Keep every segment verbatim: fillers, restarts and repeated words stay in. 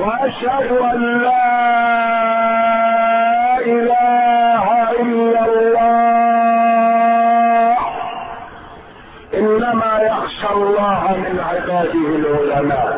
واشهد ان لا اله الا الله. انما يخشى الله من عباده العلماء،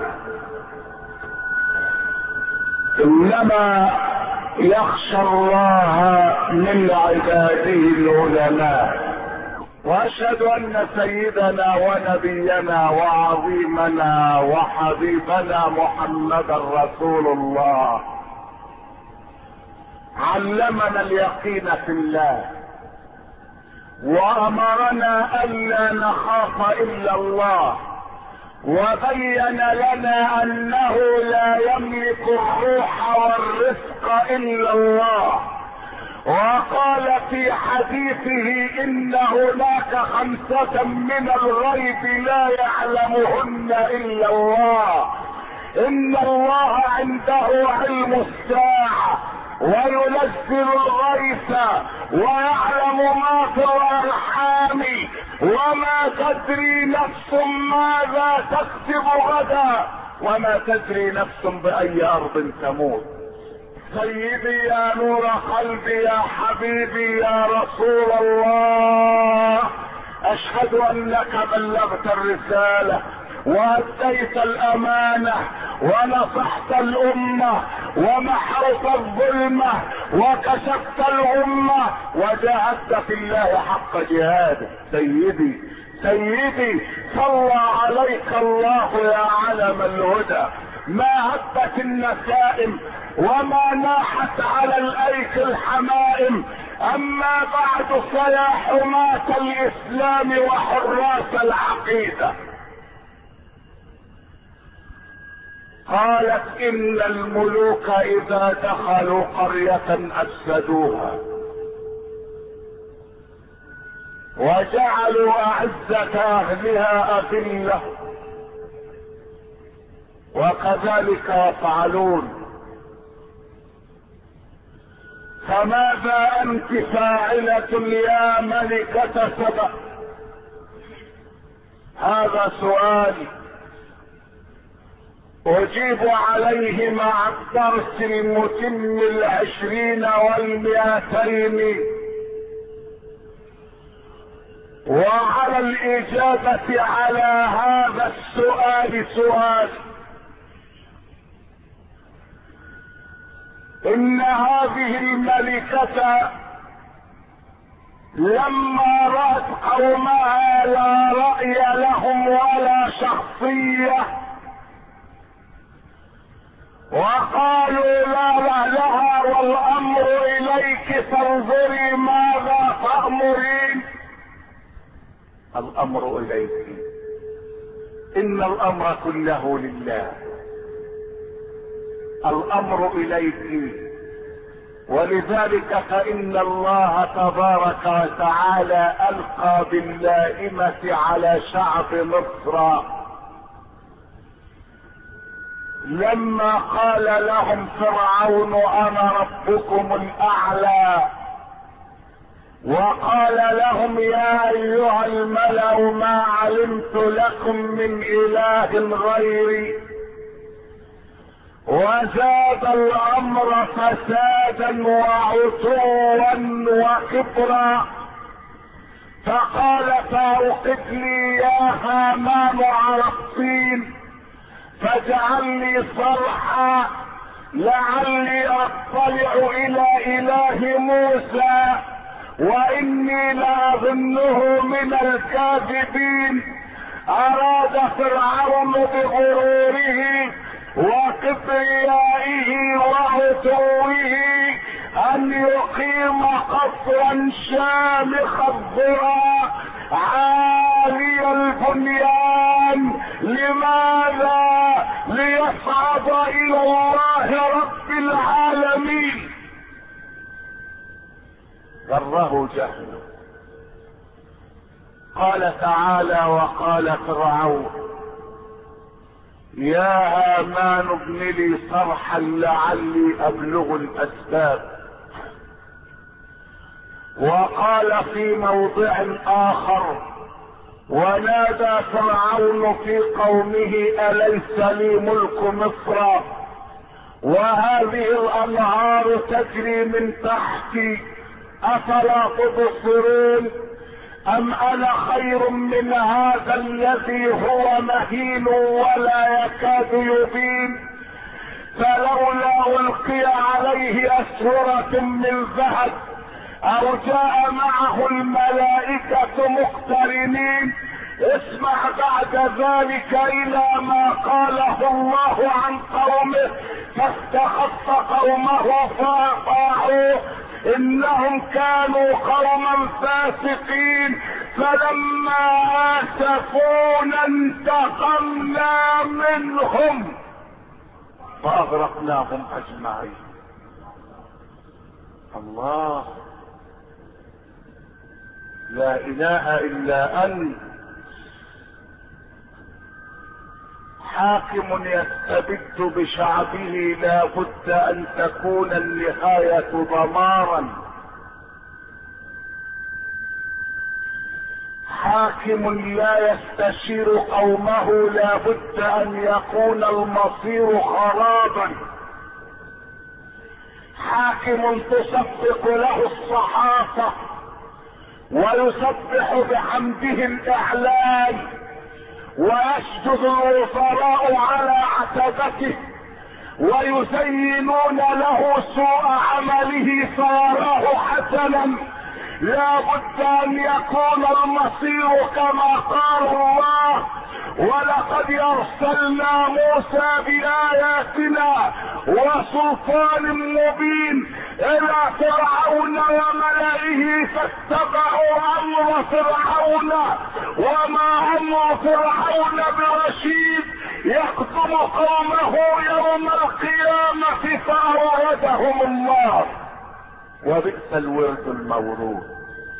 انما يخشى الله من عباده العلماء. واشهد ان سيدنا ونبينا وعظيمنا وحبيبنا محمدا رسول الله علمنا اليقين في الله، وامرنا الا نخاف الا الله، وبين لنا انه لا يملك الروح والرزق الا الله. وقال في حديثه ان هناك خمسة من الغيب لا يعلمهن الا الله. ان الله عنده علم الساعة وينزل الغيث ويعلم ما في الارحام وما تدري نفس ماذا تكسب غدا وما تدري نفس باي ارض تموت. سيدي يا نور قلبي يا حبيبي يا رسول الله، اشهد انك بلغت الرسالة واديت الامانة ونصحت الامة ومحوت الظلمة وكشفت الامة وجاهدت في الله حق جهاده. سيدي سيدي صلى عليك الله يا علم الهدى. ما هبت النسائم وما ناحت على الايك الحمائم، اما بعد فيا حماة الاسلام وحراس العقيدة. قالت ان الملوك اذا دخلوا قرية افسدوها وجعلوا اعزة اهلها اذلة، وكذلك يفعلون. فماذا انت فاعلة يا ملكة سبأ؟ هذا سؤالي اجيب عليه مع الدرس المتم العشرين والمئتين، وعلى الاجابة على هذا السؤال سؤال. ان هذه الملكة لما رأت قومها لا رأي لهم ولا شخصية وقالوا لا لا لها والامر اليك فانظري ماذا تأمرين. الامر اليك، ان الامر كله لله. الامر اليك، ولذلك فان الله تبارك وتعالى القى باللائمة على شعب مصر لما قال لهم فرعون انا ربكم الاعلى، وقال لهم يا ايها الملأ ما علمت لكم من اله غيري، وزاد الامر فسادا وعتوا وكبرا. فقال فاوقد لي يا هامان على الطين فاجعل لي صرحا لعلي اطلع الى اله موسى واني لاظنه من الكاذبين. اراد فرعون بغروره وكبريائه وعتوه ان يقيم قصرا شامخ الذرى عالي البنيان. لماذا؟ ليصعد الى الله رب العالمين. غره جهله. قال تعالى وقال فرعون يا هامان ابن لي صرحا لعلي ابلغ الاسباب. وقال في موضع اخر ونادى فرعون في قومه اليس لي ملك مصر وهذه الانهار تجري من تحتي افلا تبصرون؟ ام انا خير من هذا الذي هو مهين ولا يكاد يبين؟ فلولا القي عليه اسورة من ذهب او جاء معه الملائكة مقترنين. اسمع بعد ذلك الى ما قاله الله عن قومه فاستخف قومه فاطاعوه انهم كانوا قوما فاسقين فلما اسفونا انتقمنا منهم فاغرقناهم اجمعين. الله لا اله الا انت حاكم يستبد بشعبه لا بد ان تكون النهاية دمارا. حاكم لا يستشير قومه لا بد ان يكون المصير خرابا. حاكم تصفق له الصحافة ويسبح بحمده الاعلان ويسجد الوزراء على عتبته ويزينون له سوء عمله فيراه حسنا. لا بد ان يكون المصير كما قال الله ولقد ارسلنا موسى باياتنا وسلطان مبين الى فرعون وملئه فاتبعوا امر فرعون وما امر فرعون برشيد يقدم قومه يوم القيامة فاوردهم الله وبئس الورد المورود.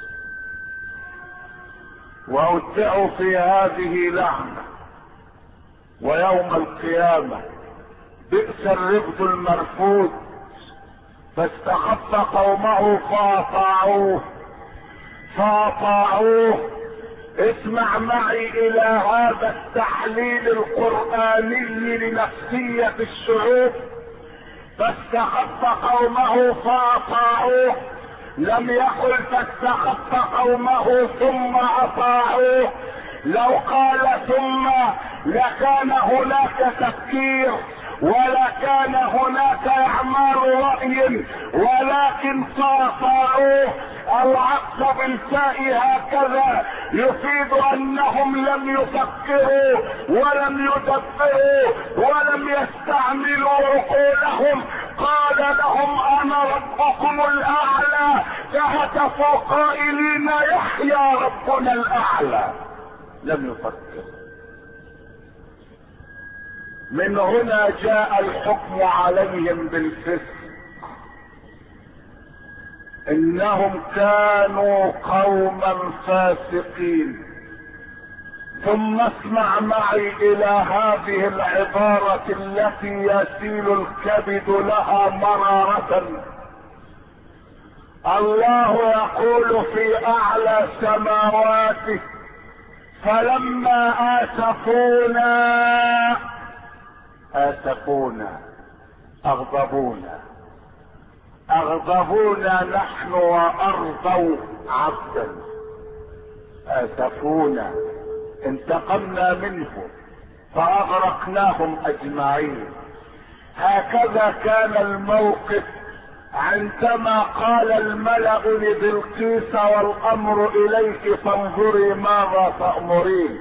وأودعوا في هذه لعنة ويوم القيامة بئس الرفد المرفود. فاستخف قومه فاطاعوه فاطاعوه اسمع معي الى هذا التحليل القرآني لنفسية الشعوب. فاستخف قومه فاطاعوه لم يقل فاستخف قومه ثم اطاعوه. لو قال ثم لكان هناك تفكير ولكان هناك اعمال رأي ولكن فاطاعوه. العطف بالفاء هكذا يفيد انهم لم يفكروا ولم يدبروا ولم يستعملوا عقولهم. قال لهم انا ربكم الاعلى فهتفوا قائلين يحيى ربنا الاعلى. لم يفكر. من هنا جاء الحكم عليهم بالفسق. انهم كانوا قوما فاسقين. ثم اسمع معي الى هذه العبارة التي يسيل الكبد لها مرارة. الله يقول في اعلى سماواته فلما اسفونا اسفونا اغضبونا اغضبونا نحن وارضوا عبدا. اسفونا انتقمنا منهم فاغرقناهم اجمعين. هكذا كان الموقف عندما قال الملأ لبلقيس والامر اليك فانظري ماذا تأمرين.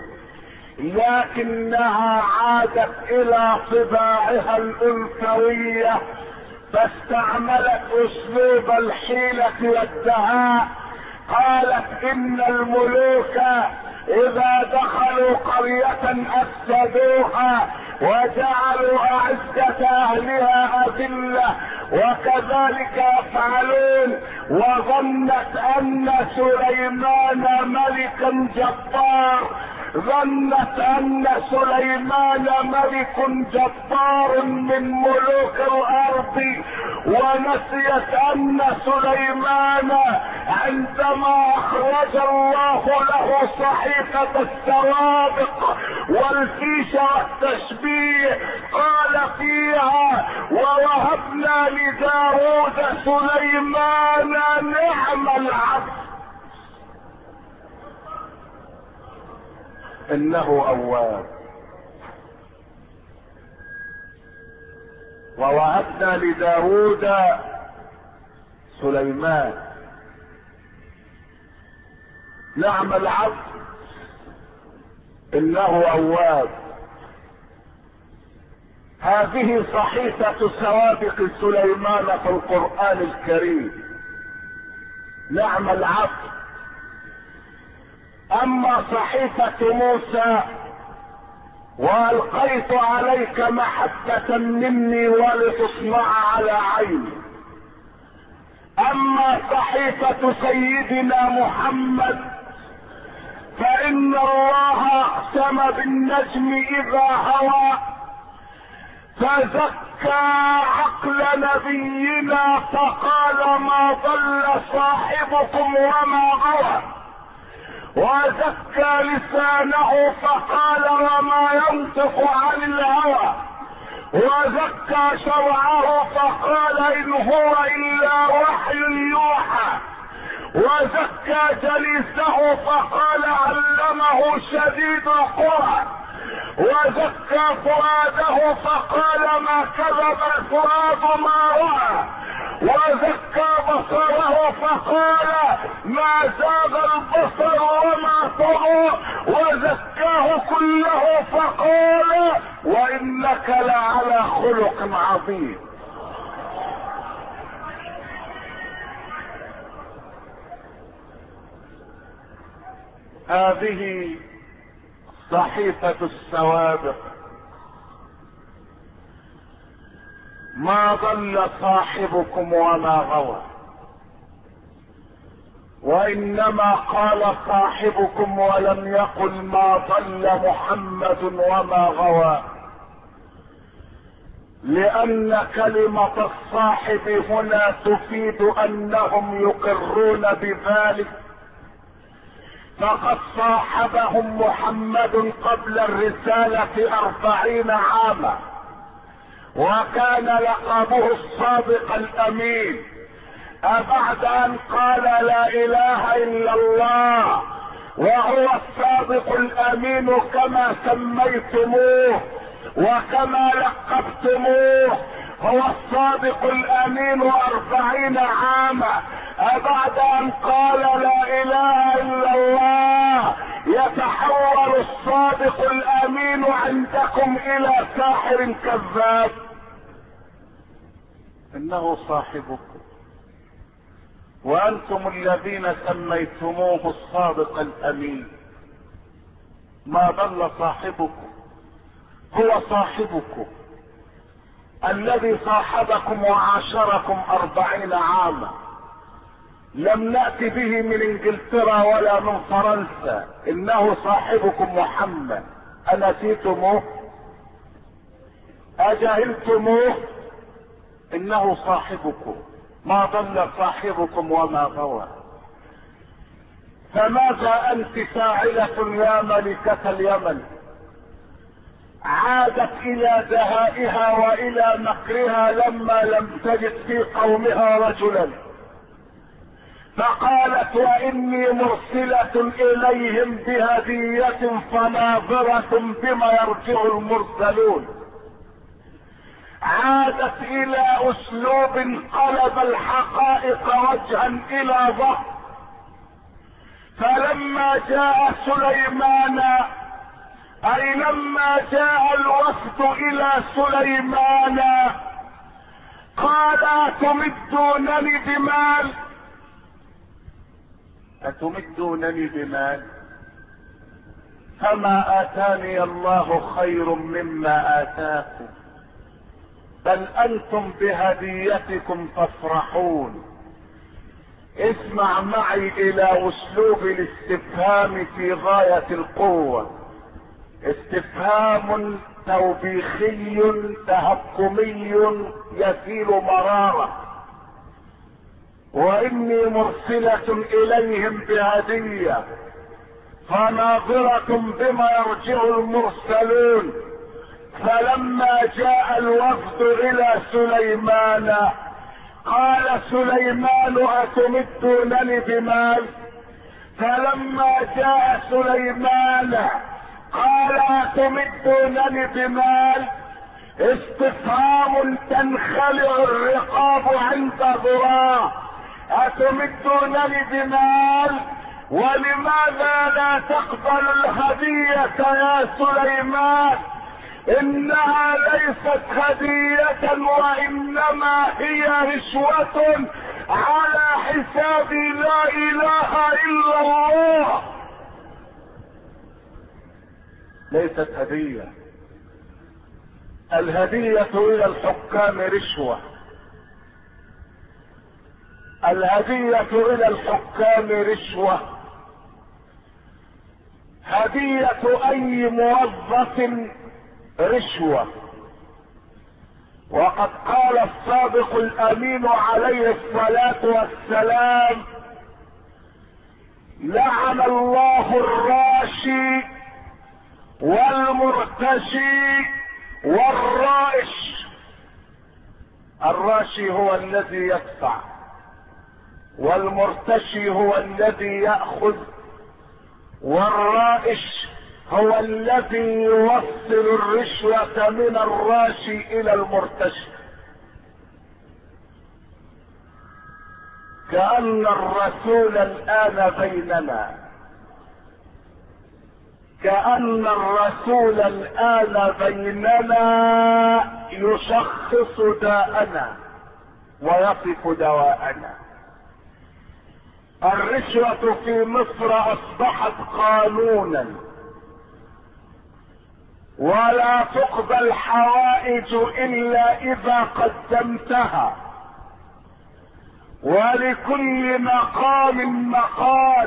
لكنها عادت الى طباعها الانثوية فاستعملت اسلوب الحيلة والدهاء. قالت ان الملوك اذا دخلوا قرية افسدوها وجعلوا اعزة اهلها اذلة وكذلك يفعلون. وظنت ان سليمان ملكا جبار ظنت ان سليمان ملك جبار من ملوك الارض ونسيت ان سليمان عندما اخرج الله له صحيفة السوابق والفيش والتشبيه قال فيها ووهبنا لداود سليمان نعم العبد انه اواب. ووهبنا لداود سليمان نعم العبد انه اواب. هذه صحيفة سوابق سليمان في القرآن الكريم، نعم العبد. اما صحيفة موسى والقيت عليك محبة مني ولتصنع على عيني، اما صحيفة سيدنا محمد فان الله اقسم بالنجم اذا هوى فزكى عقل نبينا فقال ما ضل صاحبكم وما غوى، وزكى لسانه فقال وما ينطق عن الهوى، وزكى شرعه فقال ان هو الا وحي يوحى، وزكى جليسه فقال علمه شديد القوى، وزكى فؤاده فقال ما كذب الفؤاد ما رأى، وزكى بصره فقال ما زاغ البصر وما طغى، وزكاه كله فقال وانك لعلى خلق عظيم. هذه صحيفة السوابق، ما ضل صاحبكم وما غوى، وانما قال صاحبكم ولم يقل ما ضل محمد وما غوى، لان كلمة الصاحب هنا تفيد انهم يقرون بذلك، فقد صاحبهم محمد قبل الرسالة أربعين عاما، وكان لقبه الصادق الأمين. أبعد أن قال لا إله إلا الله وهو الصادق الأمين كما سميتموه وكما لقبتموه، هو الصادق الأمين أربعين عاما، أبعد أن قال لا إله إلا الله يتحول الصادق الأمين عندكم إلى ساحر كذاب. إنه صاحبكم وأنتم الذين سميتموه الصادق الأمين. ما ضل صاحبكم، هو صاحبكم الذي صاحبكم وعاشركم أربعين عاما. لم نأتي به من انجلترا ولا من فرنسا، انه صاحبكم محمد. انسيتموه؟ اجهلتموه؟ انه صاحبكم، ما ضل صاحبكم وما غوى. فماذا انت فاعلة يا ملكة اليمن؟ عادت الى دهائها والى مكرها لما لم تجد في قومها رجلا، فقالت واني مرسلة اليهم بهدية فناظرة بما يرجع المرسلون. عادت الى اسلوب قلب الحقائق وجها الى ظهر. فلما جاء سليمان، اي لما جاء الوفد الى سليمان، قال اتمدونني بمال أتمدونني بمال فما آتاني الله خير مما آتاكم، بل أنتم بهديتكم تفرحون. اسمع معي إلى أسلوب الاستفهام في غاية القوة، استفهام توبيخي تهكمي يسيل مرارة. واني مرسلة اليهم بهدية فناظرة بما يرجع المرسلون. فلما جاء الوفد الى سليمان قال سليمان اتمدونني بمال؟ فلما جاء سليمان قال اتمدونني بمال؟ استفهام تنخلع الرقاب عند ذراع. اتمدونني بمال؟ ولماذا لا تقبل الهدية يا سليمان؟ انها ليست هدية وانما هي رشوة على حساب لا اله الا الله. ليست هدية. الهدية الى الحكام رشوة. الهدية الى الحكام رشوة. هدية اي موظف رشوة. وقد قال الصادق الامين عليه الصلاة والسلام: لعن الله الراشي والمرتشي والرائش. الراشي هو الذي يدفع، والمرتشي هو الذي يأخذ، والرائش هو الذي يوصل الرشوة من الراشي الى المرتشي. كأن الرسول الآن بيننا، كأن الرسول الآن بيننا يشخص داءنا ويصف دواءنا. الرشوة في مصر أصبحت قانونا، ولا تقبل حوائج إلا إذا قدمتها، ولكل مقام مقال.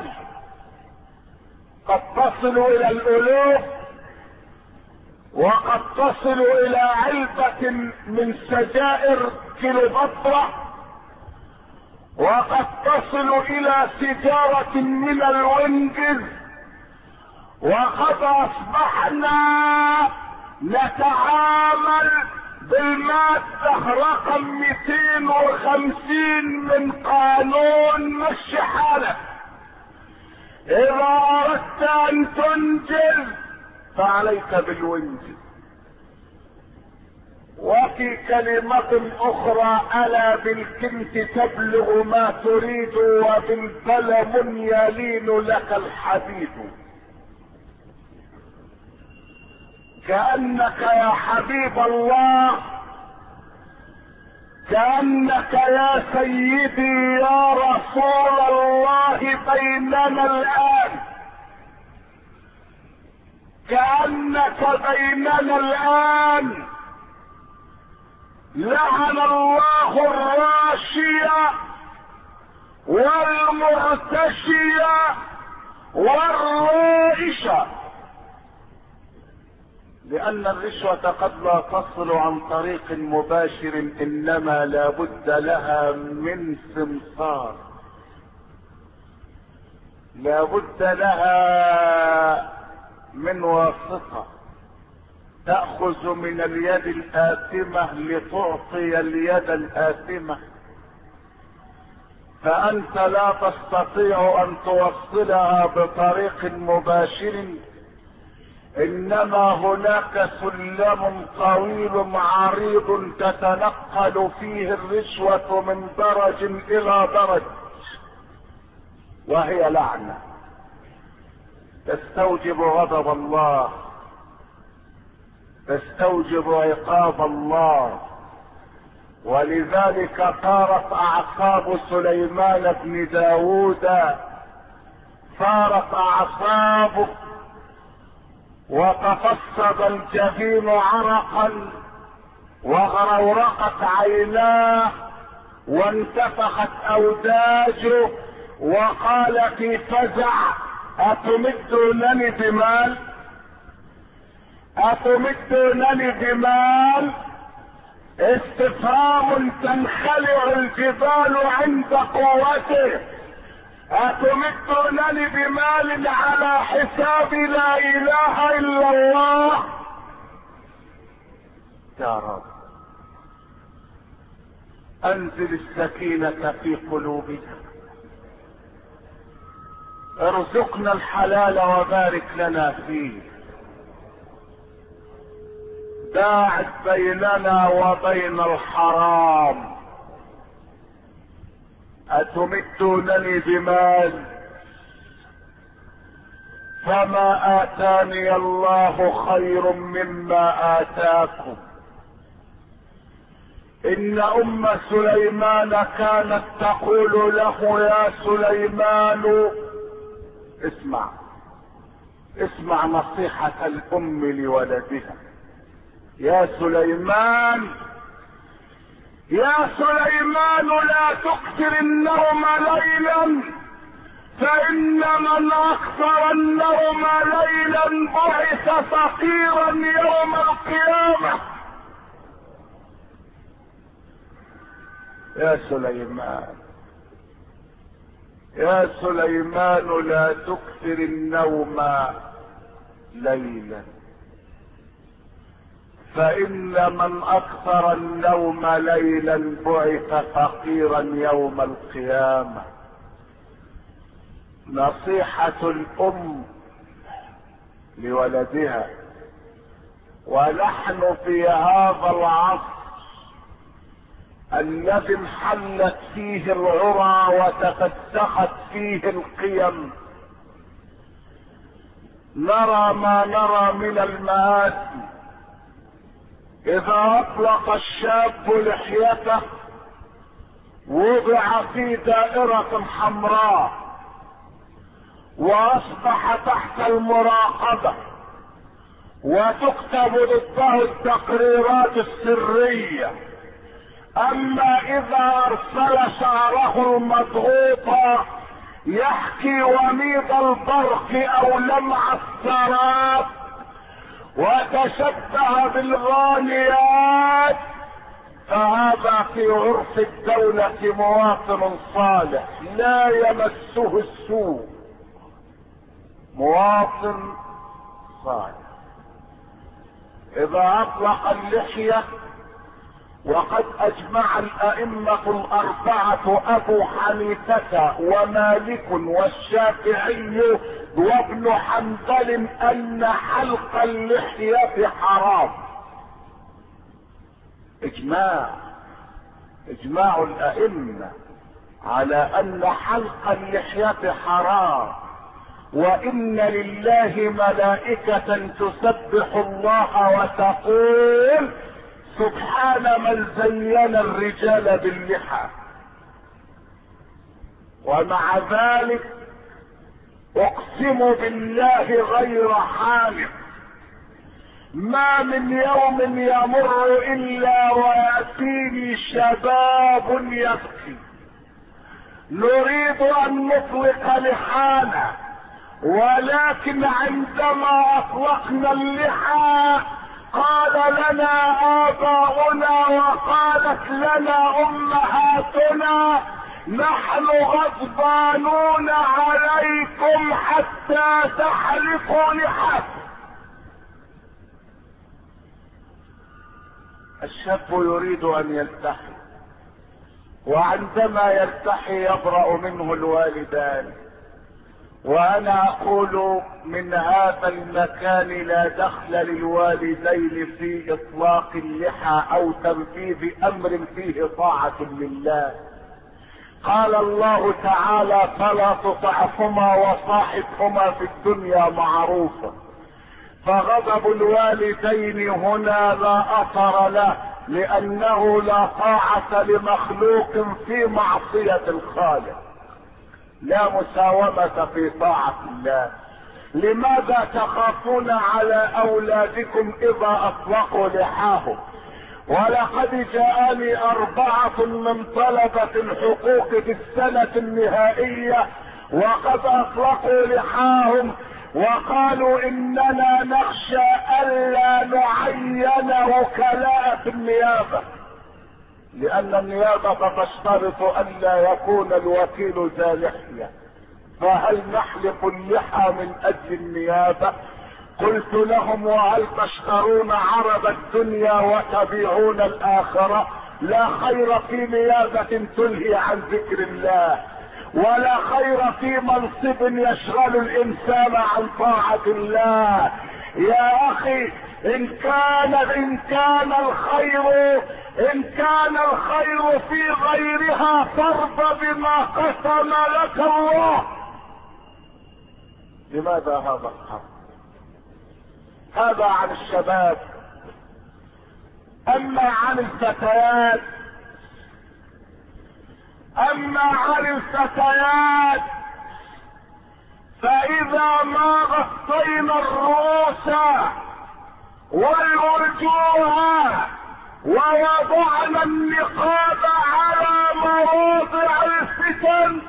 قد تصل إلى الألوف، وقد تصل إلى علبة من سجائر كليوباترا، وقد تصل إلى سيجارة من الوينجز. وقد اصبحنا نتعامل بالمادة رقم مئتين وخمسين من قانون مشي حالك. اذا اردت ان تنجز فعليك بالوينجز. وفي كلمة اخرى: الا بالكنت تبلغ ما تريد وبالبلم يلين لك الحديد. كأنك يا حبيب الله، كأنك يا سيدي يا رسول الله بيننا الآن، كأنك بيننا الآن. لعن الله الراشية والمرتشية والرائشة، لأن الرشوة قد لا تصل عن طريق مباشر، إنما لا بد لها من سمسار، لا بد لها من واسطة تأخذ من اليد الآثمة لتعطي اليد الآثمة. فأنت لا تستطيع أن توصلها بطريق مباشر، انما هناك سلم طويل عريض تتنقل فيه الرشوة من درج الى درج، وهي لعنة تستوجب غضب الله، تستوجب عقاب الله. ولذلك طارت اعصاب سليمان بن داود، طارت اعصابه، وتفصد الجبين عرقا، وغرورقت عيناه، وانتفخت اوداجه، وقال في فزع: اتمدونني بمال؟ اتمدونني بمال؟ استفهام تنخلع الجبال عند قوته. اتمدونني بمال على حساب لا اله الا الله؟ يا رب انزل السكينة في قلوبنا، ارزقنا الحلال وبارك لنا فيه، باعد بيننا وبين الحرام. اتمدونني بمال فما اتاني الله خير مما اتاكم. ان ام سليمان كانت تقول له يا سليمان، اسمع اسمع نصيحة الام لولدها، يا سليمان يا سليمان لا تكثر النوم ليلا، فإن من أكثر النوم ليلا بعث فقيرا يوم القيامة. يا سليمان يا سليمان لا تكثر النوم ليلا، فإن من أكثر النوم ليلا بعث فقيرا يوم القيامة. نصيحة الأم لولدها. ونحن في هذا العصر الذي انحلت فيه العرى وتفتخت فيه القيم، نرى ما نرى من المآسي. اذا اطلق الشاب لحيته وضع في دائرة حمراء واصبح تحت المراقبة وتكتب ضده التقريرات السرية. اما اذا ارسل شعره المضغوط يحكي وميض البرق او لمع السراب وتشبه بالغانيات، فهذا في عرف الدولة مواطن صالح لا يمسه السوء، مواطن صالح. اذا اطلق اللحية، وقد اجمع الائمة الاربعة ابو حنيفة ومالك والشافعي وابن حنبل ان حلق اللحية حرام. اجماع اجماع الائمة على ان حلق اللحية حرام. وان لله ملائكة تسبح الله وتقول سبحان من زين الرجال باللحى. ومع ذلك اقسم بالله غير حالف ما من يوم يمر الا وياتيني شباب يبكي نريد ان نطلق لحانا، ولكن عندما اطلقنا اللحى قال لنا آباؤنا وقالت لنا امهاتنا نحن غضبانون عليكم حتى تحلقوا لحاكم. الشاب يريد ان يلتحي، وعندما يلتحي يبرأ منه الوالدان. وانا اقول من هذا المكان لا دخل للوالدين في اطلاق اللحى او تنفيذ امر فيه طاعة لله. قال الله تعالى فلا تطعهما وصاحبهما في الدنيا معروفا. فغضب الوالدين هنا لا اثر له، لانه لا طاعة لمخلوق في معصية الخالق، لا مساومة في طاعة الله. لماذا تخافون على اولادكم اذا اطلقوا لحاهم؟ ولقد جاءني اربعة من طلبة الحقوق في السنة النهائية وقد اطلقوا لحاهم وقالوا اننا نخشى الا نعين وكلاء في النيابة، لان النيابة تشترط الا يكون الوكيل ذا لحية. فهل نحلق اللحى من اجل النيابة؟ قلت لهم وهل تشترون عرض الدنيا وتبيعون الآخرة؟ لا خير في نيابة تلهي عن ذكر الله، ولا خير في منصب يشغل الإنسان عن طاعة الله. يا أخي إن كان إن كان الخير إن كان الخير في غيرها فارض بما قسم لك الله. لماذا هذا الحرب؟ هذا عن الشباب. أما عن الفتيات أما عن الفتيات فإذا ما غطينا الرؤوس والوجوه ووضعنا النقاب على مواضع الفتن،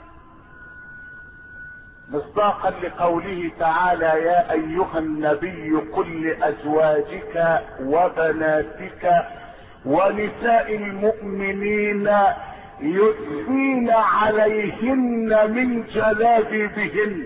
مصداقا لقوله تعالى: يا ايها النبي قل لازواجك وبناتك ونساء المؤمنين يدنين عليهن من جلابيبهن.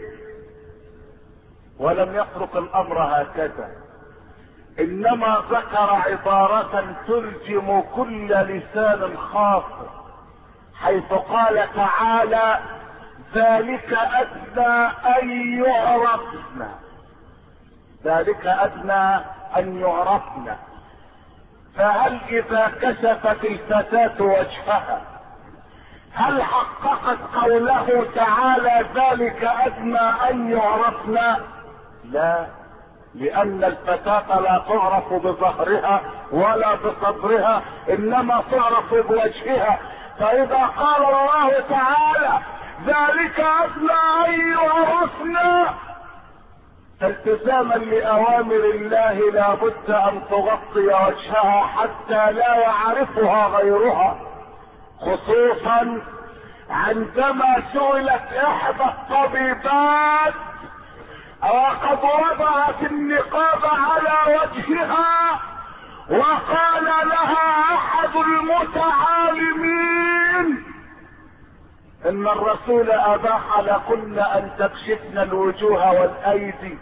ولم يترك الامر هكذا، انما ذكر عبارة ترجم كل لسان خاطئ، حيث قال تعالى: ذلك ادنى ان يعرفن. ذلك ادنى ان يعرفن. فهل اذا كشفت الفتاة وجهها هل حققت قوله تعالى ذلك ادنى ان يعرفن؟ لا، لان الفتاة لا تعرف بظهرها ولا بصدرها، انما تعرف بوجهها. فاذا قال الله تعالى ذلك ادنى ان يعرفن التزاما لاوامر الله لا بد ان تغطي وجهها حتى لا يعرفها غيرها، خصوصا عندما سئلت احدى الطبيبات وقد وضعت النقاب على وجهها وقال لها احد المتعالمين ان الرسول اباح لكن ان تكشفن الوجوه والايدي،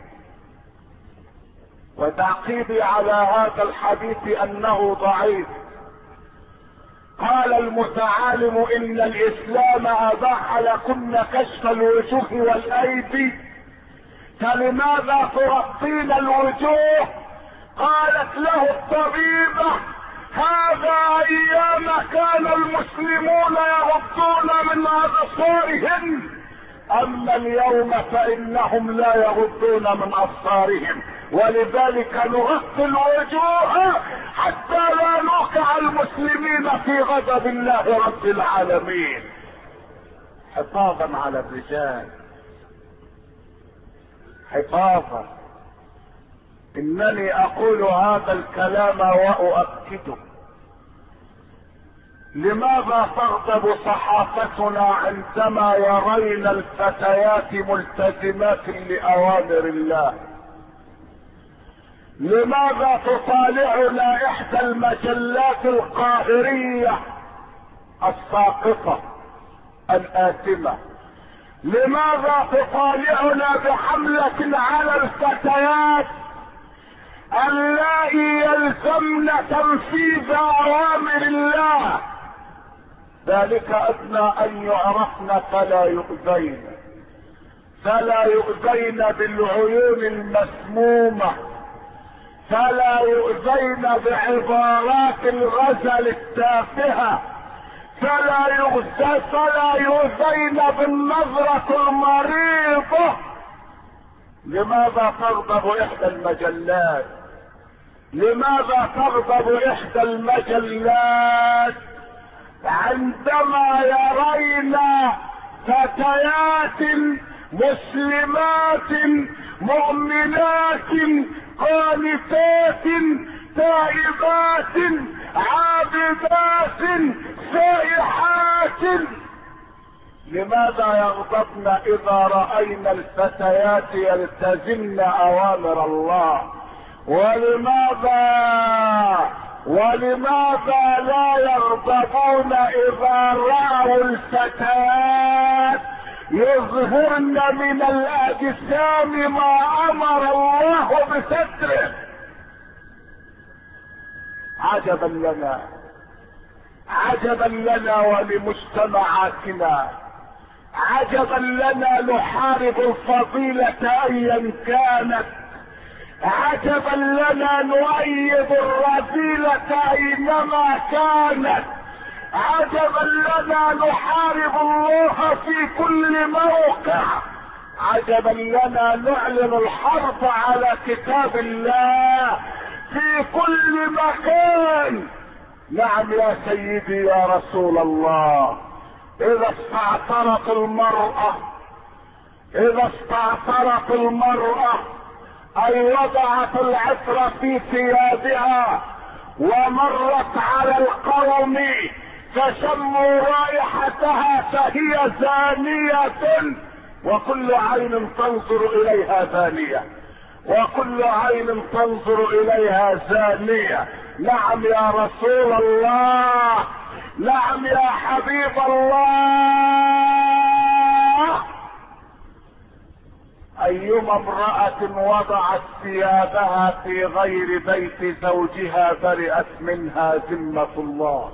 وتعقيبي على هذا الحديث انه ضعيف. قال المتعالم ان الاسلام اباح لكن كشف الوجوه والايدي، فلماذا تغطين الوجوه؟ قالت له الطبيبة: هذا ايام كان المسلمون يغضون من ابصارهم، اما اليوم فانهم لا يغضون من ابصارهم، ولذلك نغطي الوجوه حتى لا نوقع المسلمين في غضب الله رب العالمين، حفاظا على الرجال، حفاظا. انني اقول هذا الكلام واؤكده. لماذا تغضب صحافتنا عندما يرين الفتيات ملتزمات لاوامر الله؟ لماذا تطالعنا احدى المجلات القاهرية الساقطة الآثمة؟ لماذا تطالعنا بحملة على الفتيات اللائي يلزمن تنفيذ اوامر الله؟ ذلك ادنى ان يعرفن فلا يؤذين، فلا يؤذين بالعيون المسمومة، فلا يؤذين بعبارات الغزل التافهة، فلا يؤذين فلا يؤذين بالنظرة المريضة. لماذا تغضب احدى المجلات؟ لماذا تغضب احدى المجلات عندما يرين فتيات مسلمات مؤمنات قانتات تائبات عابدات سائحات؟ لماذا يغضبن اذا رأينا الفتيات يلتزمن اوامر الله؟ ولماذا ولماذا لا يغضبون اذا رأوا الفتيات يظهرن من الاجسام ما امر الله بستره. عجبا لنا، عجبا لنا ولمجتمعاتنا، عجبا لنا نحارب الفضيلة ايا كانت، عجبا لنا نؤيد الرذيلة اينما كانت، عجبا لنا نحارب الله في كل موقع، عجبا لنا نعلن الحرب على كتاب الله في كل مكان. نعم يا سيدي يا رسول الله، اذا استعطرت المرأة اذا استعطرت المرأة اي وضعت العطر في ثيابها ومرت على القوم فشموا رائحتها فهي زانية، وكل عين تنظر اليها زانية، وكل عين تنظر اليها زانية. نعم يا رسول الله، نعم يا حبيب الله. ايما امرأة وضعت ثيابها في غير بيت زوجها برئت منها ذمة الله.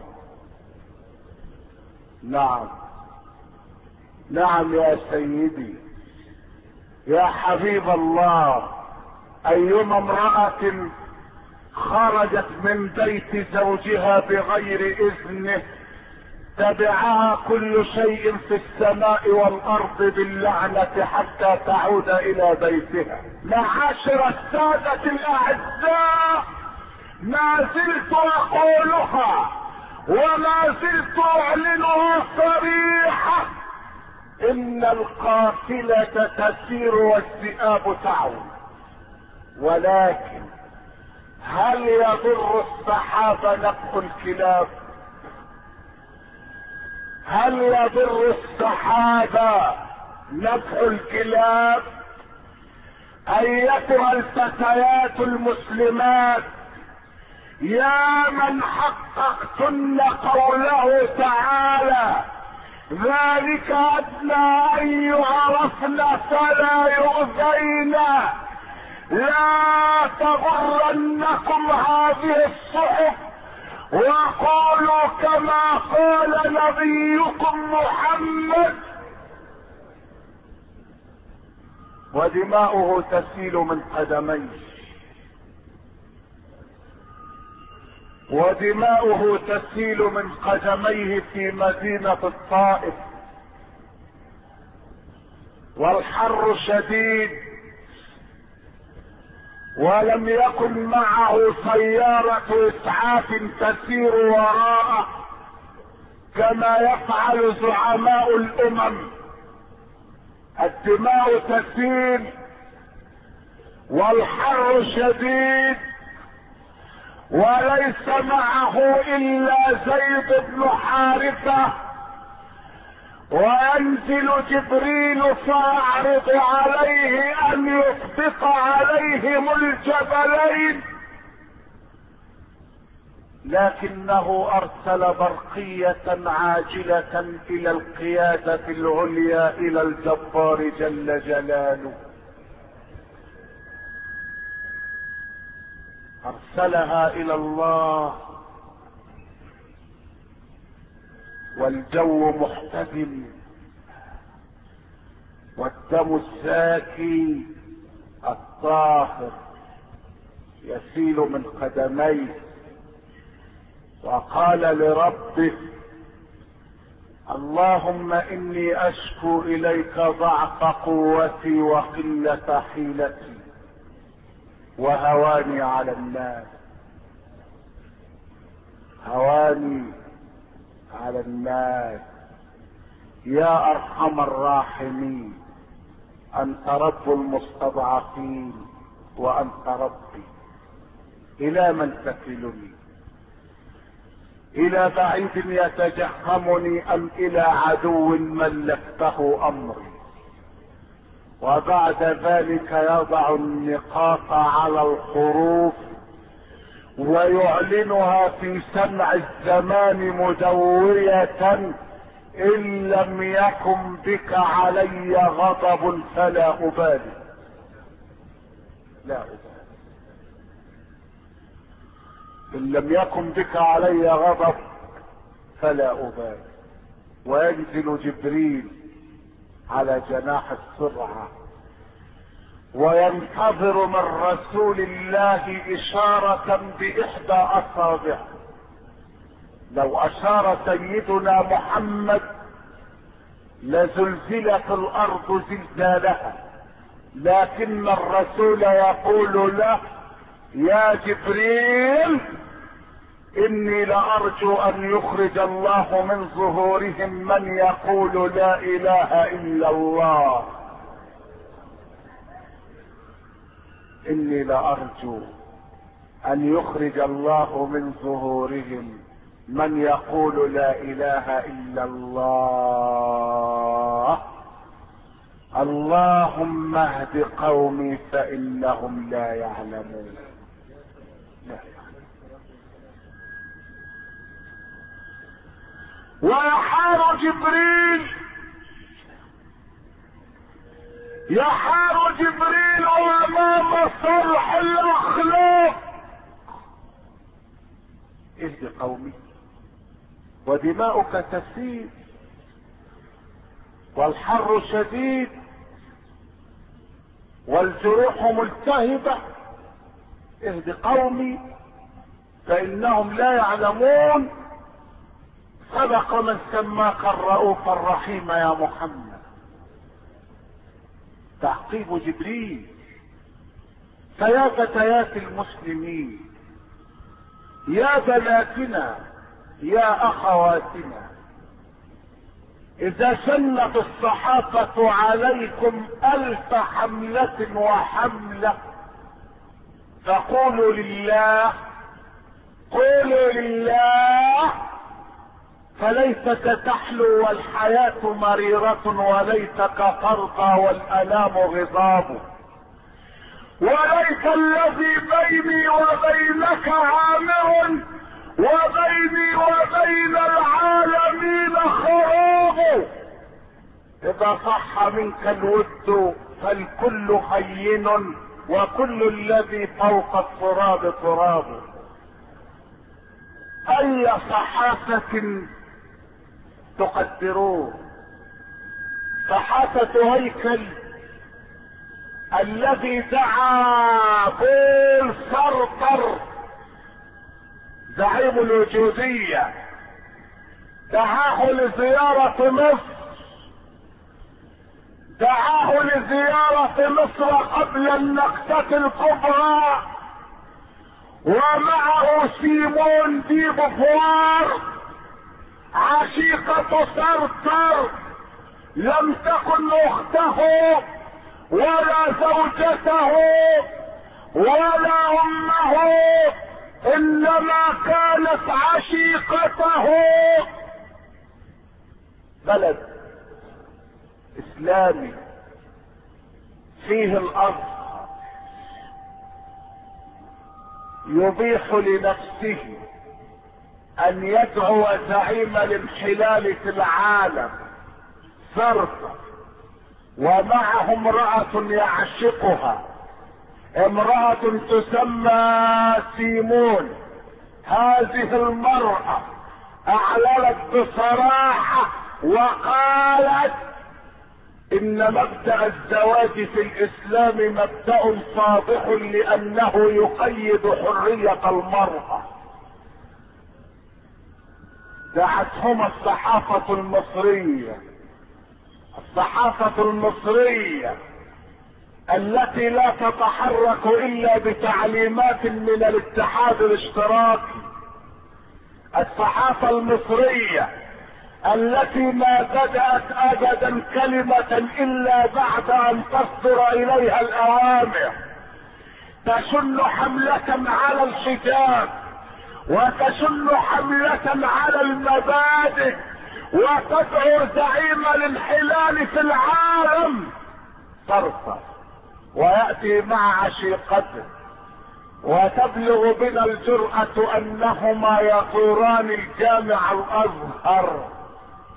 نعم نعم يا سيدي يا حبيب الله، ايما امرأة خرجت من بيت زوجها بغير اذنه تبعها كل شيء في السماء والارض باللعنة حتى تعود الى بيتها. معاشر السادة الاعزاء، ما زلت اقولها وما زلت اعلنها صريحة، ان القافلة تسير والذئاب تعود، ولكن هل يضر السحاب نفخ الكلاب؟ هل يضر السحاب نفخ الكلاب؟ ايتها الفتيات المسلمات، يا من حققتن قوله تعالى ذلك ادنى ان يعرفن فلا يؤذين، لا تغرنكم هذه الصحف، وقولوا كما قال نبيكم محمد. ودماؤه تسيل من قدميه، ودماؤه تسيل من قدميه في مدينة الطائف، والحر شديد، ولم يكن معه سيارة اسعاف تسير وراءه كما يفعل زعماء الامم. الدماء تسيل والحر شديد، وليس معه الا زيد بن حارثة، وينزل جبريل فيعرض عليه ان يسبق عليهم الجبلين، لكنه ارسل برقية عاجلة الى القيادة العليا الى الجبار جل جلاله، ارسلها الى الله، والجو محتدم، والدم الزاكي الطاهر يسيل من قدميه، وقال لربه اللهم اني اشكو اليك ضعف قوتي وقلة حيلتي وهواني على الناس، هواني على الناس. يا ارحم الراحمين، انت رب المستضعفين وانت ربي، الى من تكلني؟ الى بعيد يتجهمني ام الى عدو ملكته امري؟ وبعد ذلك يضع النقاط على الحروف ويعلنها في سمع الزمان مدوية ان لم يكن بك علي غضب فلا ابالي. لا أبالي. ان لم يكن بك علي غضب فلا أبالي. وينزل جبريل على جناح السرعة وينتظر من رسول الله إشارة بإحدى أصابعه. لو أشار سيدنا محمد لزلزلت الأرض زلزالها، لكن الرسول يقول له: يا جبريل إني لأرجو أن يخرج الله من ظهورهم من يقول لا إله إلا الله. إني لأرجو أن يخرج الله من ظهورهم من يقول لا إله إلا الله. اللهم اهد قومي فإنهم لا يعلمون. لا يعلمون. ويحار جبريل يحار جبريل امام صرح الاخلاق. اهد قومي ودماؤك تسيل والحر شديد والجروح ملتهبة. اهد قومي فانهم لا يعلمون. سبق من سماك الرؤوف الرحيم يا محمد. تعقيب جبريل. فيا فتيات المسلمين، يا بناتنا، يا اخواتنا، اذا شنت الصحافة عليكم الف حملة وحملة فقولوا لله، قولوا لله، فليتك تحلو والحياة مريرة وليتك ترضى والألام غضاب. وليت الذي بيني وبينك عامر وبيني وبين العالمين خراب. إذا صح منك الود فالكل هين وكل الذي فوق التراب تراب. أي صحافة تقدروه؟ صحافة هيكل الذي دعا بول سرطر زعيم الوجودية، دعاه لزيارة مصر، دعاه لزيارة مصر قبل النكسة الكبرى، ومعه سيمون دي بوفوار عشيقة سرطر، لم تكن اخته ولا زوجته ولا امه، انما كانت عشيقته. بلد اسلامي فيه الارض يبيح لنفسه ان يدعو زعيم الانحلال في العالم سرطة، ومعه امرأة يعشقها، امرأة تسمى سيمون. هذه المرأة اعلنت بصراحة وقالت ان مبدأ الزواج في الاسلام مبدأ صادق لانه يقيد حرية المرأة. دعتهما الصحافة المصرية، الصحافة المصرية التي لا تتحرك الا بتعليمات من الاتحاد الاشتراكي، الصحافة المصرية التي ما بدأت ابدا كلمة الا بعد ان تصدر اليها الاوامر، تشن حملة على الحجاب وتشن حملة على المبادئ وتدعو زعيم الانحلال في العالم صرفا، ويأتي مع عشيقته، وتبلغ بنا الجرأة انهما يطوران الجامع الازهر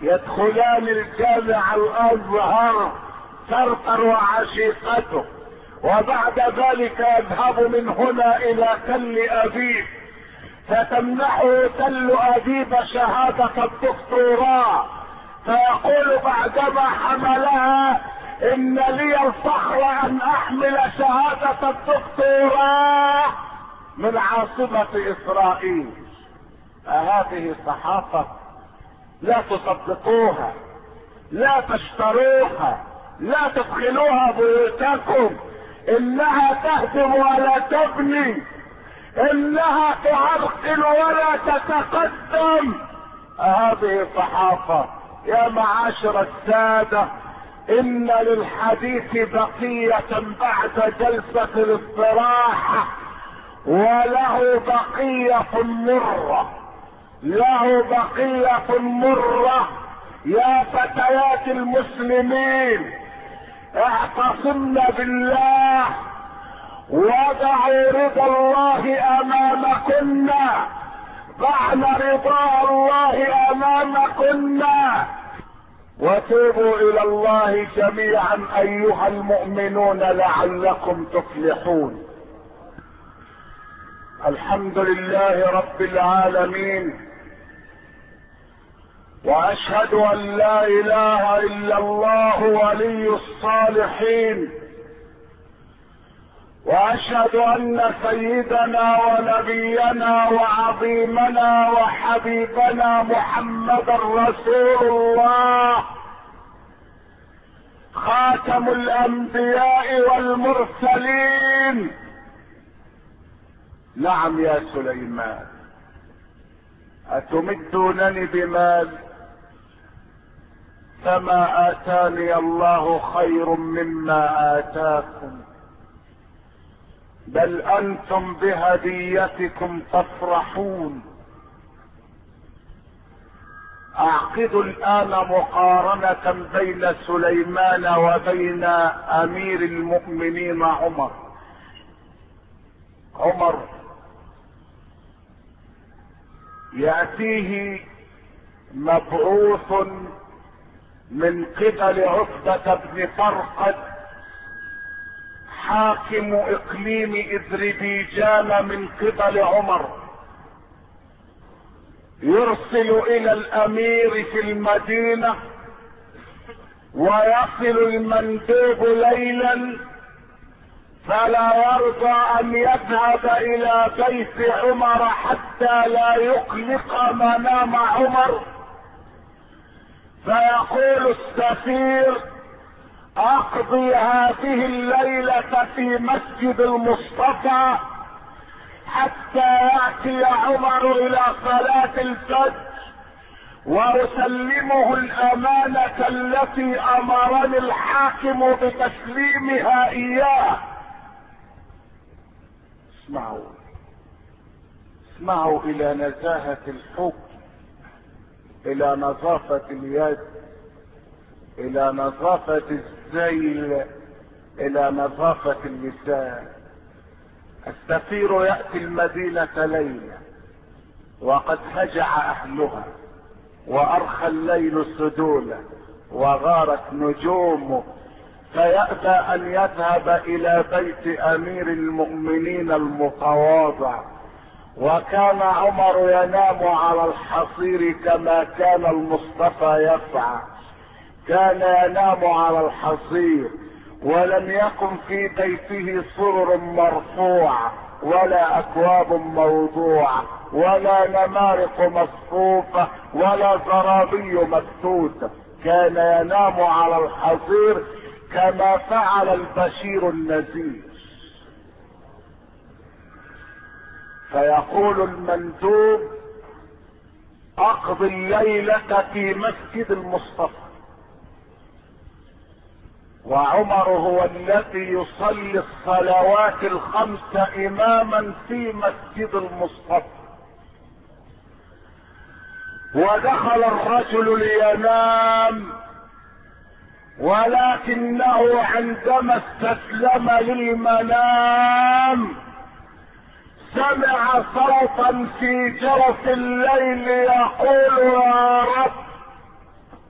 يدخلان الجامع الازهر ترتر وعشيقته، وبعد ذلك يذهب من هنا الى تل ابيب فتمنحه تل ابيب شهادة الدكتوراه، فيقول بعدما حملها ان لي الفخر ان احمل شهادة الدكتوراه من عاصمة اسرائيل. هذه صحافة لا تصدقوها، لا تشتروها، لا تدخلوها بيوتكم، انها تهدم ولا تبني، انها تعرقل ولا تتقدم. هذه صحافة. يا معاشر السادة، ان للحديث بقية بعد جلسة الاستراحة، وله بقية مرة، له بقية مرة. يا فتيات المسلمين، اعتصمنا بالله، وضعوا رضا الله امامكن، ضعنا رضا الله امامكن، وتوبوا الى الله جميعا ايها المؤمنون لعلكم تفلحون. الحمد لله رب العالمين، واشهد ان لا اله الا الله ولي الصالحين، واشهد ان سيدنا ونبينا وعظيمنا وحبيبنا محمدا رسول الله، خاتم الانبياء والمرسلين. نعم يا سليمان، اتمدونني بمال؟ فما اتاني الله خير مما اتاكم، بل انتم بهديتكم تفرحون. اعقد الان مقارنة بين سليمان وبين امير المؤمنين عمر. عمر يأتيه مبعوث من قبل عتبة بن فرقد حاكم اقليم اذربيجان من قبل عمر، يرسل الى الامير في المدينة، ويصل المندوب ليلا فلا يرضى ان يذهب الى بيت عمر حتى لا يقلق منام عمر، فيقول السفير اقضي هذه الليلة في مسجد المصطفى حتى يأتي عمر الى صلاة الفجر، واسلمه الامانة التي امرني الحاكم بتسليمها اياه. اسمعوا اسمعوا الى نزاهة الحكم، الى نظافة اليد، الى نظافة الذيل، الى نظافة اللسان. السفير يأتي المدينة ليلة وقد هجع اهلها، وارخى الليل سدوله، وغارت نجومه، فيأبى ان يذهب الى بيت امير المؤمنين المتواضع. وكان عمر ينام على الحصير كما كان المصطفى يفعل، كان ينام على الحصير، ولم يكن في بيته سرر مرفوعة ولا اكواب موضوعة ولا نمارق مصفوفة ولا زرابي مبثوثة، كان ينام على الحصير كما فعل البشير النذير. فيقول المندوب اقضي الليلة في مسجد المصطفى، وعمر هو الذي يصلي الصلوات الخمس اماما في مسجد المصطفى. ودخل الرجل لينام، ولكنه عندما استسلم للمنام سمع صوتا في جوف الليل يقول: يا رب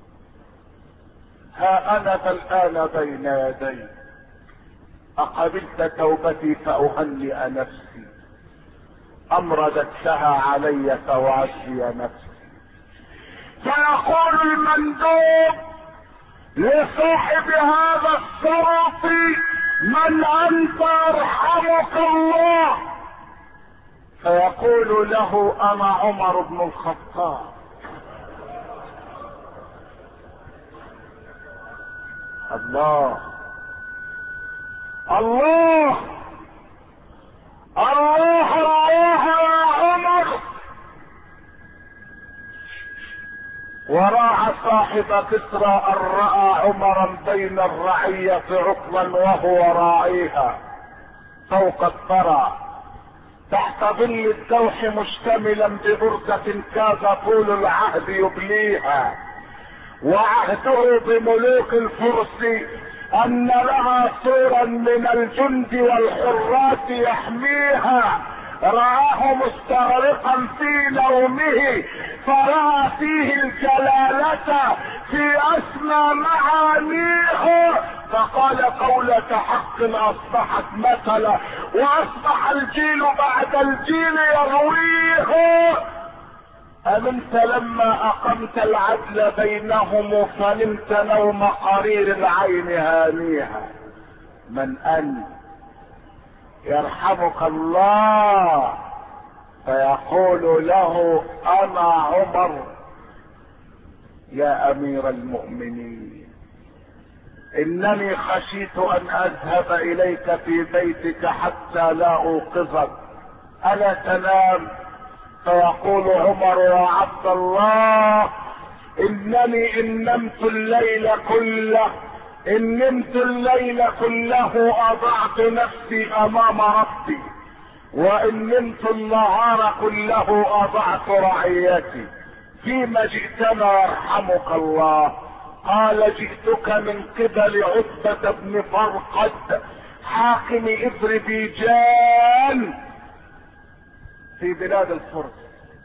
انا فالان بين يديك، اقبلت توبتي فاهنئ نفسي، ام رددتها علي فاعزي نفسي. فيقول المندوب لصاحب هذا الشرف: من انت يرحمك الله؟ فيقول له: انا عمر بن الخطاب. الله الله الله الله يا عمر. وراى صاحب كسرى ان راى عمرا بين الرعية عقلا وهو راعيها فوق الثرى تحت ظل الدوح مشتملا ببردة كاد طول العهد يبليها، وعهده بملوك الفرس ان لها سورا من الجند والحراس يحميها. رآه مستغرقا في نومه فرأى فيه الجلالة في اسمى معانيه، فقال: قولة حق اصبحت مثلا، واصبح الجيل بعد الجيل يرويه. أمنت لما أقمت العدل بينهم فنمت نوم قرير العين هانيها. من أنت؟ يرحمك الله. فيقول له: أنا عمر يا أمير المؤمنين، إنني خشيت أن أذهب إليك في بيتك حتى لا أوقظك، ألا تنام؟ فيقول عمر: يا عبد الله، انني ان نمت الليل كله ان نمت الليل كله اضعت نفسي امام ربي، وان نمت النهار كله اضعت رعيتي، فيما جئتنا يرحمك الله؟ قال: جئتك من قبل عتبة بن فرقد حاكم اذربيجان في بلاد الفرس،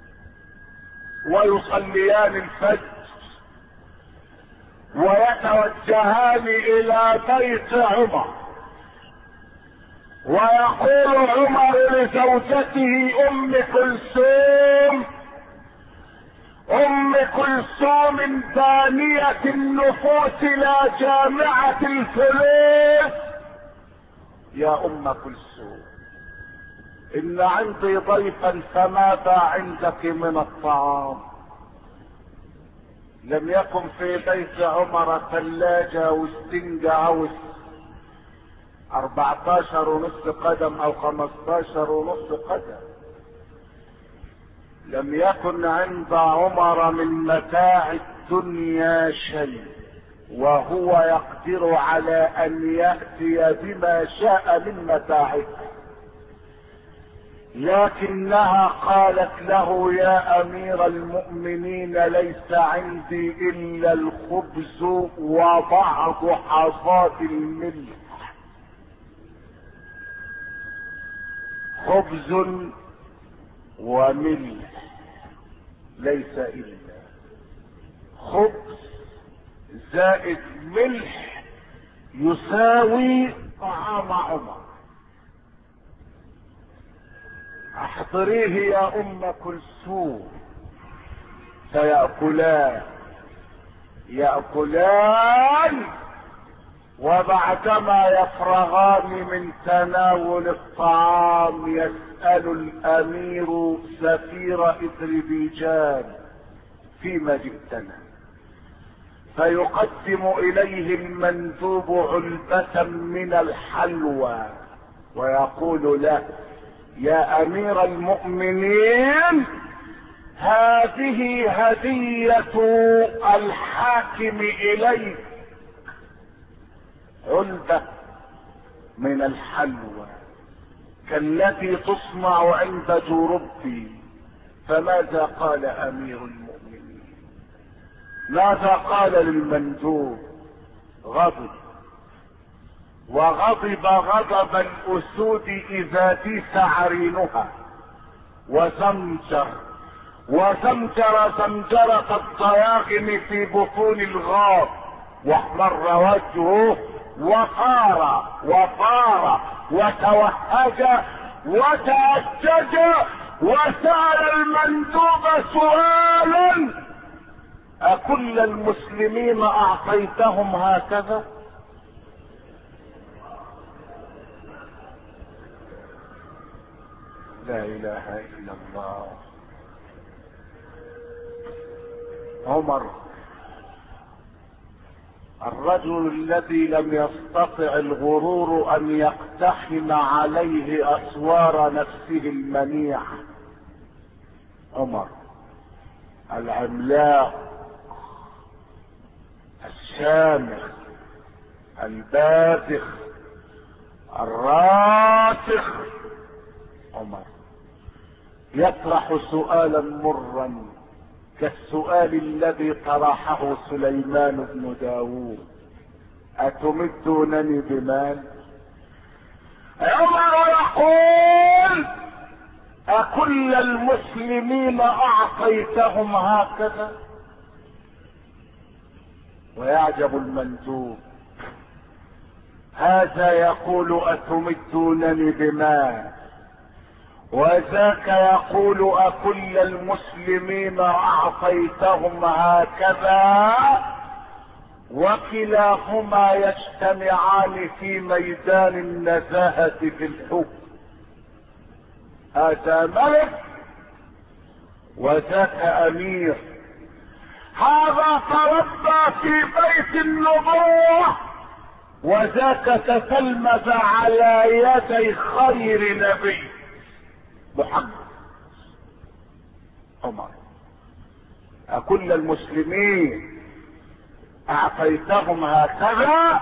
ويصليان الفجر ويتوجهان الى بيت عمر، ويقول عمر لزوجته ام كلثوم: ام كلثوم دانية النفوس لا جامعة الفلوس: يا ام كلثوم، ان عندي ضيفا فماذا عندك من الطعام؟ لم يكن في بيت عمر ثلاجة واستنجة عوس اربعتاشر ونصف قدم او خمستاشر ونصف قدم. لم يكن عند عمر من متاع الدنيا شيء، وهو يقدر على ان يأتي بما شاء من متاعه، لكنها قالت له: يا امير المؤمنين، ليس عندي الا الخبز وبعض حصاد الملح. خبز وملح، ليس الا خبز زائد ملح يساوي طعام عمر. احضريه يا ام كلثوم. فيأكلان يأكلان وبعدما يفرغان من تناول الطعام يسأل الامير سفير اذربيجان: فيما جئتنا؟ فيقدم اليه المندوب علبة من الحلوى ويقول له: يا امير المؤمنين، هذه هدية الحاكم اليك، علبة من الحلوى كالتي تصنع عند جربي. فماذا قال امير المؤمنين؟ ماذا قال للمندوب؟ غضب، وغضب غضب الاسود اذا ديس عرينها، وزمجر وزمجر زمجرة الضياغم في بطون الغاب، واحمر وجهه وطار وطار وتوهج وتأجج وسأل المندوب سؤالا: أكل المسلمين أعطيتهم هكذا؟ لا إله إلا الله. عمر الرجل الذي لم يستطع الغرور أن يقتحم عليه أسوار نفسه المنيعة، عمر العملاق الشامخ الباذخ الراسخ، عمر يطرح سؤالا مرا كالسؤال الذي طرحه سليمان بن داوود: أتمدونني بمال؟ عمر يقول: أكل المسلمين أعطيتهم هكذا؟ ويعجب المندوب، هذا يقول أتمدونني بمال، وذاك يقول أكل المسلمين أعطيتهم هكذا، وكلاهما يجتمعان في ميدان النزاهة في الحكم. هذا ملك وذاك أمير، هذا تربى في بيت النبوة وذاك تتلمذ على يدي خير نبي محمد. عمر: أكل المسلمين أعطيتهم هكذا؟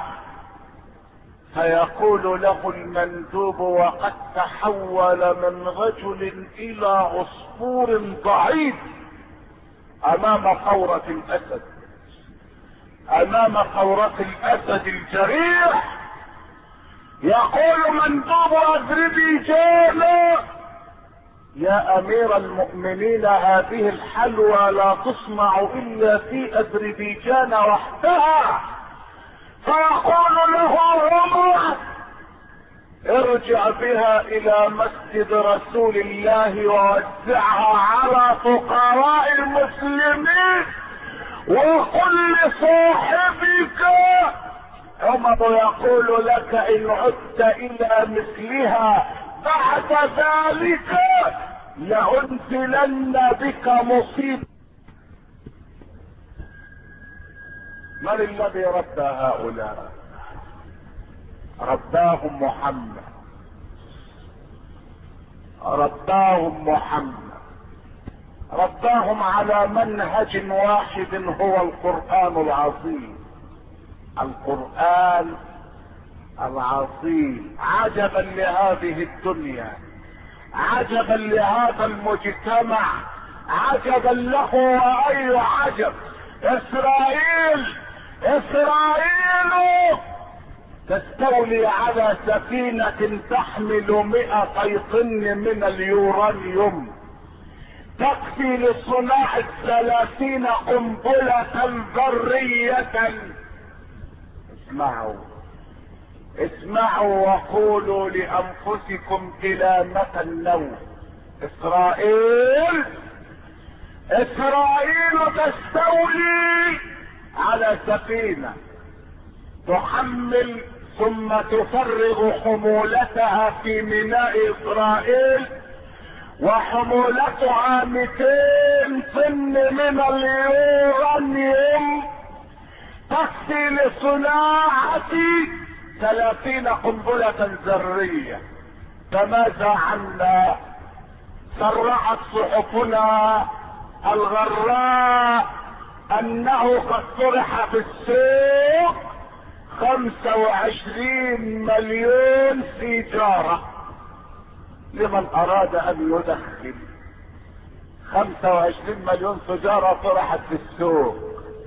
فيقول له المندوب وقد تحول من رجل إلى عصفور ضعيف أمام ثورة الأسد، أمام ثورة الأسد الجريح. يقول مندوب أذربيجان: يا أمير المؤمنين، هذه الحلوى لا تصنع إلا في أذربيجان وحدها. فيقول له عمر: ارجع بها إلى مسجد رسول الله ووزعها على فقراء المسلمين وقل لصاحبك. عمر يقول لك: إن عدت إلى مثلها بعد ذلك لأنزلن بك مصيبة. من الذي ربى هؤلاء؟ رباهم محمد، رباهم محمد، رباهم على منهج واحد هو القرآن العظيم، القرآن العظيم. عجبا لهذه الدنيا، عجبا لهذا المجتمع، عجبا له وأي عجب. إسرائيل إسرائيل تستولي على سفينة تحمل مئتي طن من اليورانيوم تكفي لصناعة ثلاثين قنبلة ذرية. اسمعوا اسمعوا وقولوا لأنفسكم كلامة النوم. إسرائيل إسرائيل تستولي على سفينة تحمل ثم تفرغ حمولتها في ميناء إسرائيل، وحمولتها مئتين طن من اليورانيوم تكفي لصناعة ثلاثين قنبلة ذرية. فماذا عنا؟ سرعت صحفنا الغراء انه قد طرح في السوق خمسة وعشرين مليون سيجارة لمن اراد ان يدخن. خمسة وعشرين مليون سيجارة طرحت في السوق،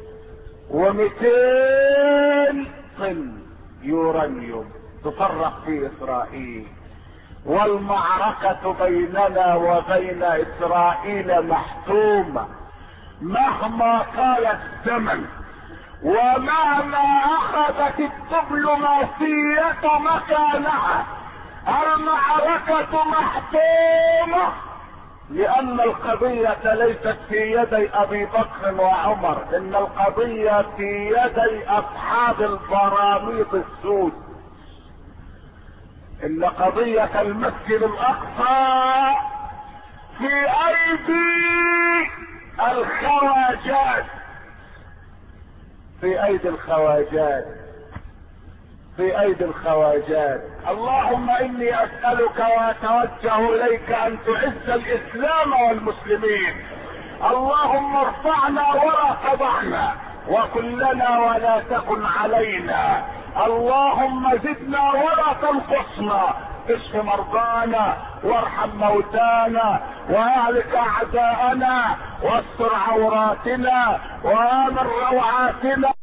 ومئتين طن يورانيوم تفرق في اسرائيل. والمعركة بيننا وبين اسرائيل محتومة مهما طال الزمن ومهما اخذت الدبلوماسية مكانها المعركة محتومة، لان القضية ليست في يدي ابي بكر وعمر، ان القضية في يدي اصحاب البراميط السود، ان قضية المسجد الاقصى في ايدي الخواجات، في ايدي الخواجات، في ايدي الخواجات. اللهم اني اسألك واتوجه اليك ان تعز الاسلام والمسلمين. اللهم ارفعنا ولا تضعنا، وكلنا ولا تكن علينا. اللهم زدنا ولا تنقصنا، اشف مرضانا وارحم موتانا واهلك اعداءنا واستر عوراتنا وامن روعاتنا.